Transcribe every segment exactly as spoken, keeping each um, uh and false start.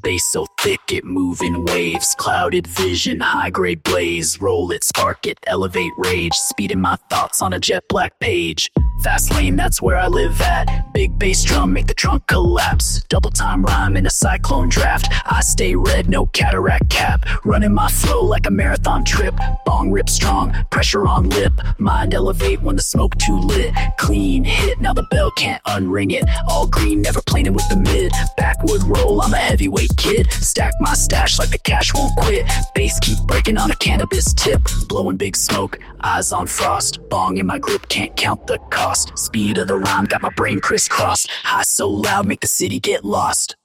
bass so thick it move in waves. Clouded vision, high grade blaze. Roll it, spark it, elevate rage. Speeding my thoughts on a jet black page. Fast lane, that's where I live at. Big bass drum, make the trunk collapse. Double time rhyme in a cyclone draft. I stay red, no cataract cap. Running my flow like a marathon trip. Bong rip strong, pressure on lip. Mind elevate when the smoke too lit. Clean hit, now the bell can't unring it. All green, never playing with the mid. Backwood roll, I'm a heavyweight kid. Stack my stash like the cash won't quit. Bass keep breaking on a cannabis tip. Blowing big smoke, eyes on frost. Bong in my grip, can't count the cost. Speed of the rhyme, got my brain crisscrossed. High so loud, make the city get lost.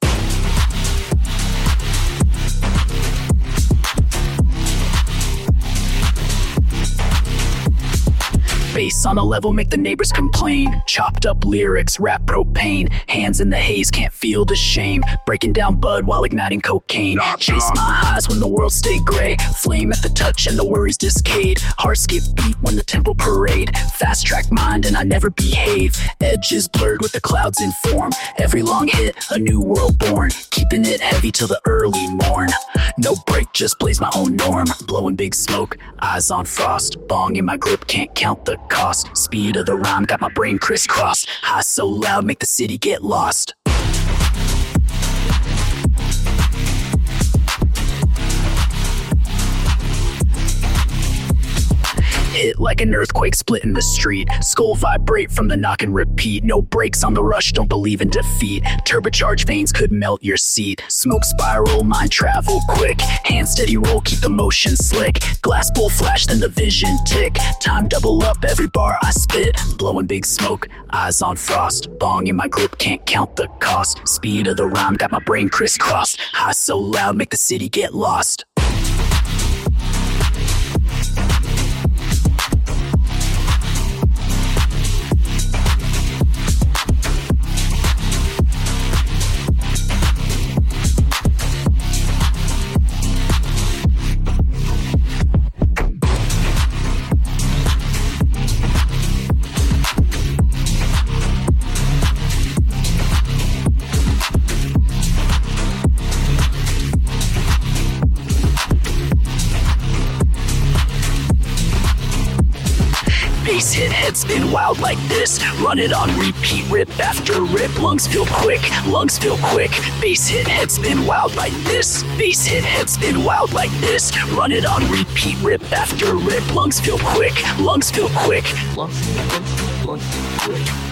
Bass on a level, make the neighbors complain. Chopped up lyrics, rap propane. Hands in the haze, can't feel the shame. Breaking down bud while igniting cocaine. Chase my highs when the world stay gray. Flame at the touch and the worries discade. Heart skip beat when the tempo parade. Fast track mind and I never behave. Edges blurred with the clouds in form. Every long hit, a new world born. Keeping it heavy till the early morn. No break, just blaze my own norm. Blowing big smoke, eyes on frost. Bong in my grip, can't count the cost. Speed of the rhyme, got my brain crisscrossed. High so loud, make the city get lost. Hit like an earthquake splitting the street. Skull vibrate from the knock and repeat. No brakes on the rush, don't believe in defeat. Turbocharged veins could melt your seat. Smoke spiral, mind travel quick. Hand steady roll, keep the motion slick. Glass bowl flash, then the vision tick. Time double up every bar I spit. Blowing big smoke, eyes on frost. Bong in my grip, can't count the cost. Speed of the rhyme, got my brain crisscrossed. High so loud, make the city get lost. Bass hit, head spin wild like this. Run it on repeat, rip after rip. Lungs feel quick, lungs feel quick. Bass hit, head spin wild like this. Bass hit, head spin wild like this. Run it on repeat, rip after rip. Lungs feel quick, lungs feel quick. Lungs feel quick, lungs feel quick.